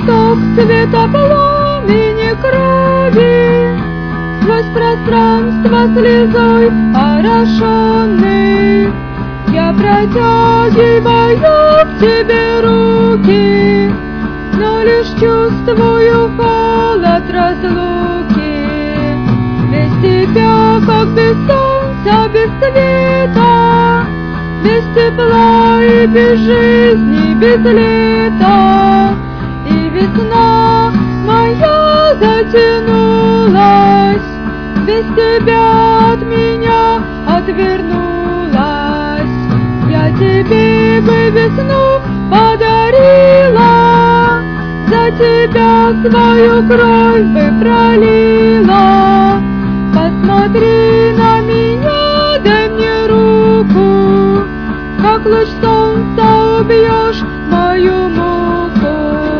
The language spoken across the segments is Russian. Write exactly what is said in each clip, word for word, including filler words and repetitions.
цветок цвета пламени крови, сквозь пространство слезой орошенный, я протягиваю к тебе руки, но лишь чувствую холод разлуки. Без тебя, как без солнца, без света, без тепла и без жизни, без лета. И весна моя затянулась, без тебя от меня отвернулась. Я тебе бы весну подарила, за тебя свою кровь бы пролила. Посмотри на меня, дай мне руку, как луч солнца убьешь мою муку.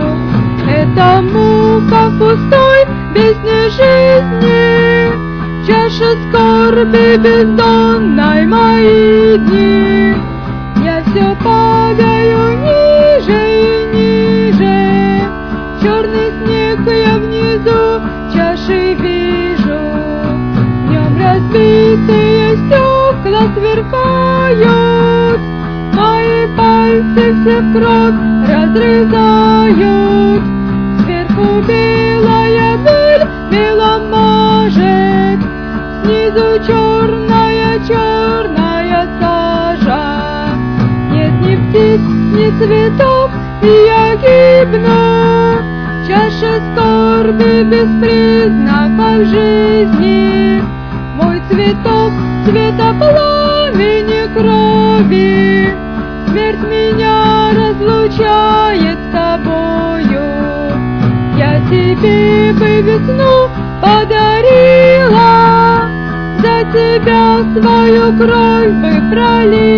Это мука в пустой бездне жизни, чаша скорби бездонной мои дни. Я все падаю ниже и ниже, черный снег я внизу чашей вижу. В нем разбитые стекла сверкают, мои пальцы все в кровь разрезают. Сверху белая пыль мелом мажет, снизу черная черная сажа. Нет ни птиц, ни цветов, и я гибну. Чаша скорби без признаков жизни. Мой цветок цвета пламени крови, смерть меня разлучает с тобою. Я тебе бы весну подарила, за тебя свою кровь бы пролила.